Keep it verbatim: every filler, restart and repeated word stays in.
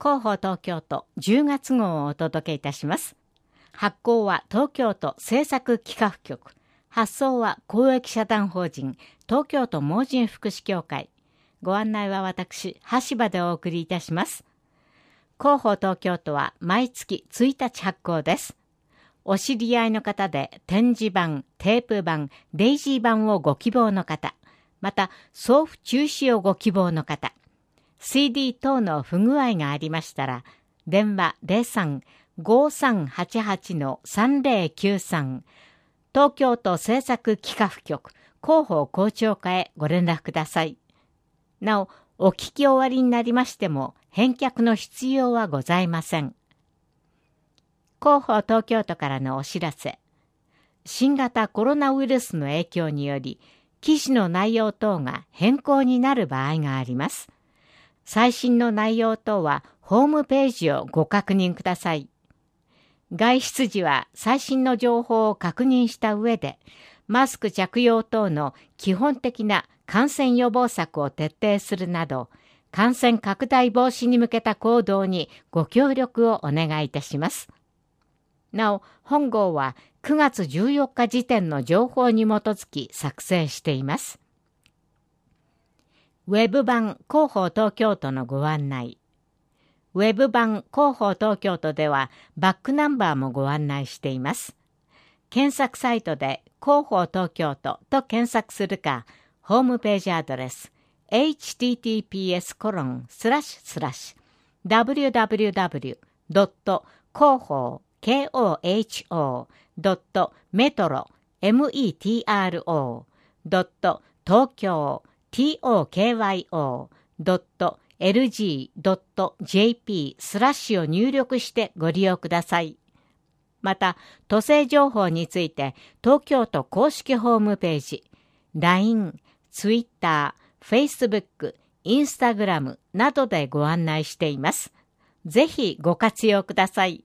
広報東京都じゅうがつ号をお届けいたします。発行は東京都政策企画局。発送は公益社団法人東京都盲人福祉協会。ご案内は私、橋場でお送りいたします。広報東京都は毎月ついたち発行です。お知り合いの方で点字版、テープ版、デイジー版をご希望の方、また送付中止をご希望の方、シーディー 等の不具合がありましたら、電話 ゼロさん ごーさんはちはち さんぜろきゅうさん、東京都政策企画局広報広聴課へご連絡ください。なお、お聞き終わりになりましても、返却の必要はございません。広報東京都からのお知らせ。新型コロナウイルスの影響により、記事の内容等が変更になる場合があります。最新の内容等はホームページをご確認ください。外出時は最新の情報を確認した上で、マスク着用等の基本的な感染予防策を徹底するなど、感染拡大防止に向けた行動にご協力をお願いいたします。なお、本号はくがつじゅうよっか時点の情報に基づき作成しています。ウェブ版広報東京都のご案内。ウェブ版広報東京都ではバックナンバーもご案内しています。検索サイトで広報東京都と検索するか、ホームページアドレス エイチティーティーピーエスコロンスラッシュスラッシュダブリューダブリューダブリュードット広報 ケーオーエイチオードットメトロ メトロドット東京 トーキョー ドット エルジー ドット ジェーピー スラッシュを入力してご利用ください。また、都政情報について東京都公式ホームページ、ライン、Twitter、Facebook、Instagram などでご案内しています。ぜひご活用ください。